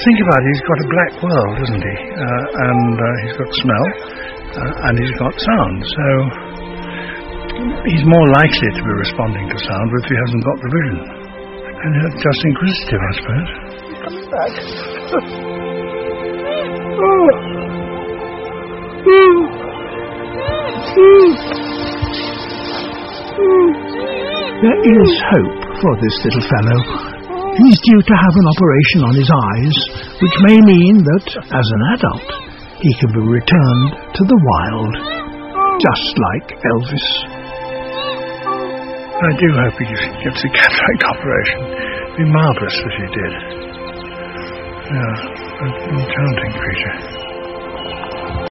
Think about it, he's got a black world, hasn't he? And he's got smell, and he's got sound. So he's more likely to be responding to sound if he hasn't got the vision. And just inquisitive, I suppose. Coming back. There is hope for this little fellow. He's due to have an operation on his eyes, which may mean that, as an adult, he can be returned to the wild, just like Elvis. I do hope he gets a cataract operation. It'd be marvellous if he did. Yeah, an enchanting creature.